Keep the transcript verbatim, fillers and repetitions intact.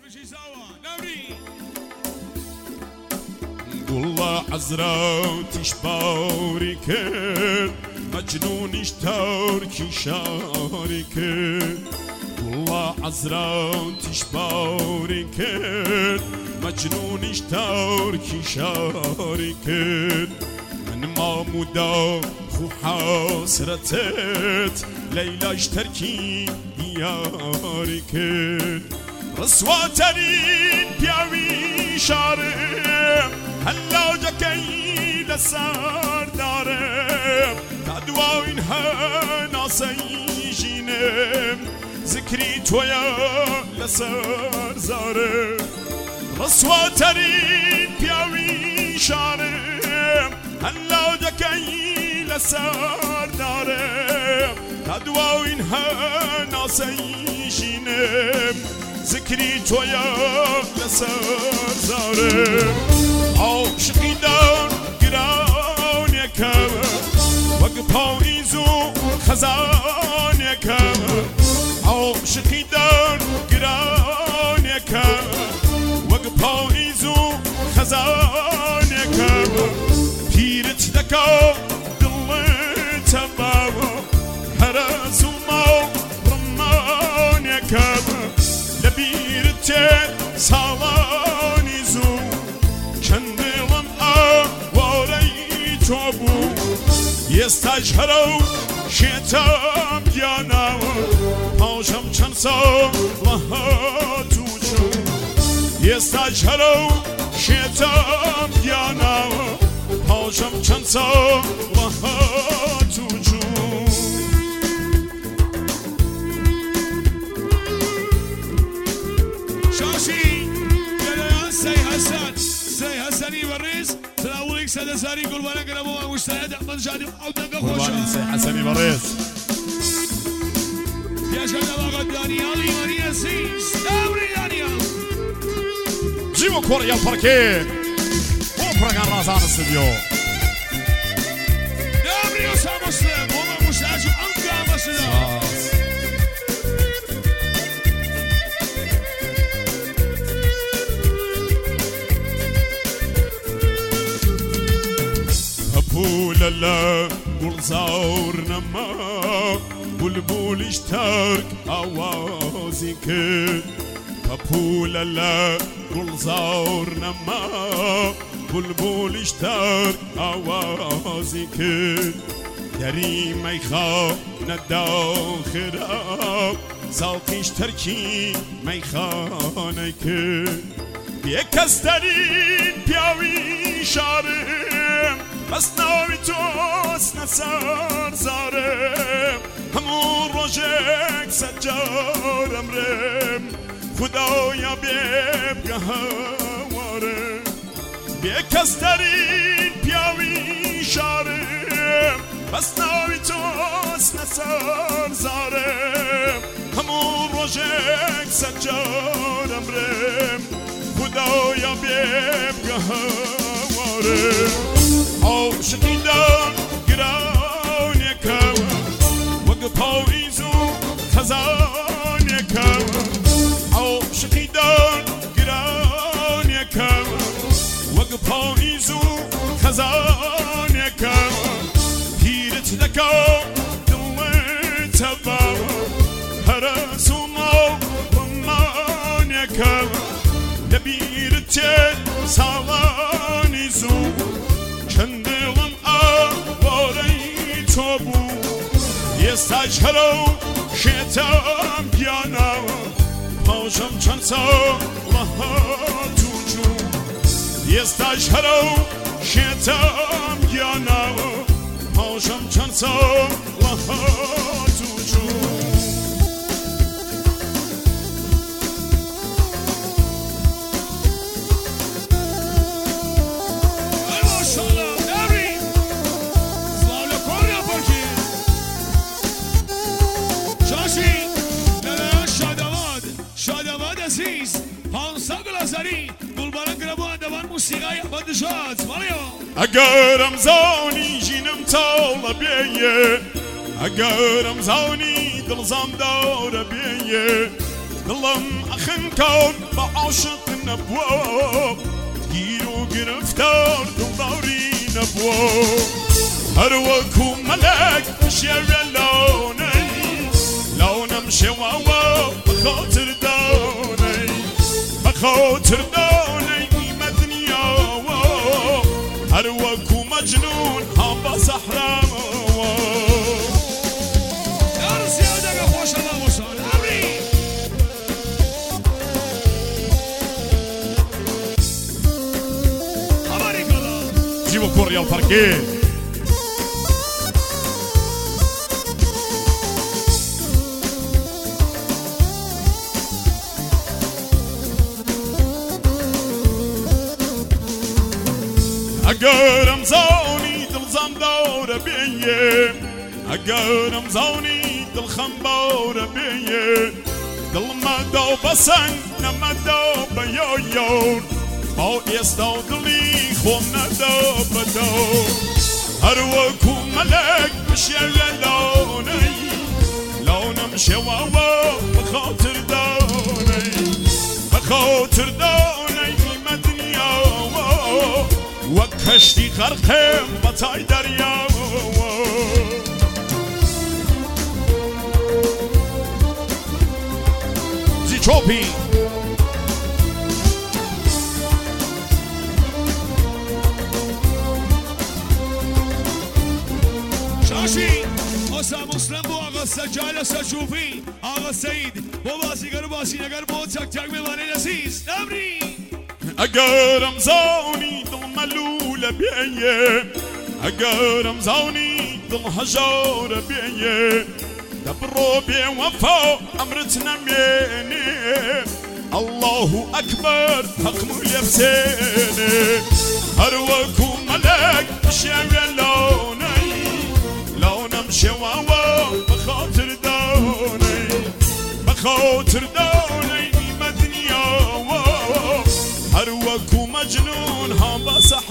والله عزراتش باري كان مجنونش تركي شاري كان والله عزراتش باري كان مجنونش تركي شاري كان من ما مدا خو حسرتت ليلاش تركي دياري كان رسواترين بياوي شارم هلا جاكي لسار دارم تدواين هنا سيجينم ذكري تويا لسار زارم رسواترين بياوي شارم هلا جاكي لسار دارم تدواين هنا سيجينم ذكري تويا لسر زارم عاشقی دار گران یکم وگ پاییز و خزان یکم عاشقی دار گران یکم وگ پاییز و خزان یکم پیرت دکا دل تباو هرز و ما رمان یکم لبیرت سالانی زو چندلم آواری تو بو یستجهرو شیطم یانو پاشم چند سال تو جو یستجهرو شیطم یانو پاشم چند سال تو جو سيد ساري قول وانا قربوا مجتهد احمد جادي وعودة قفوشة سي حسني بريس يا شباب قد دانيال ايماني اسيس دوري دانيال جيبوا كوريا الباركيه وفرقان رازان الاستديو دوري اسامة مسلم هما مجتهد وعودة مسلم بولا قول زورنا ما بلبل اشترك اوازي كن بولا لا قول زورنا ما بلبل اشترك اوازي كن دري ما يخاف نداخرا زالك اشتركي ما يخاني كن بيكس درين بياوي شارم بس ناوی توست نسار زارم همون روژک سجارم رم خدایا بیم گهوارم بیکس درین پیاوی شارم بس ناوی توست نسار زارم همون روژک سجارم رم خدایا بیم گهوارم عاشقی دار گران یکم وگ پاییز و خزان یکم عاشقی دار گران یکم وگ پاییز و خزان یکم پیرت دکا دل تبا هرس و ما رمان یکم لبیرت سالانی زو چندلم آواری تو بو یستجهرو شیطم بیانو پاشم چند سال تو جو یستجهرو شیطم بیانو پاشم چند سال تو جو موسيقى يحمد جاد ماريو اگر زانی جینم تالا بیه اگر زانی دلزم داره بیه دلم أخن كون بعاشق نبوه گیرو گرفتار دلداری نبوه هروكو ملك شير لوني لونم شواوا بخاطر دوني بخاطر دوني مدنيا هروكو مجنون هم بصحراء يا رسيادة خوش الله وصال أمري أمريك الله جيبوا كوريا وفرقين أقرم زوني دل زندور بيه أقرم زوني دل خنبور بيه دل ما دو بسن نما دو بيويون أو يستو دلي خوم ندو بدو هروكو ملك بشير لوني لونم شواوا بخاطر دوني بخاطر دوني مدنيا وكشتي غرقم بطاي دريا زي چوبي شاشي آسا مسلم بو آقا سجال سجوفی آقا سعید بو بازیگر بازی نگر بو تک تک میوانه نزیز نمری أقرم زوني دل ملولة بيه أقرم زوني دل هجور بيه دبرو بيه وفو أمرتنا ميني الله أكبر حكم اليبسيني هروكو ملك شاوي لوني لونم شواوا بخاطر دوني بخاطر دوني مدنيا هروكو مجنون هم بصح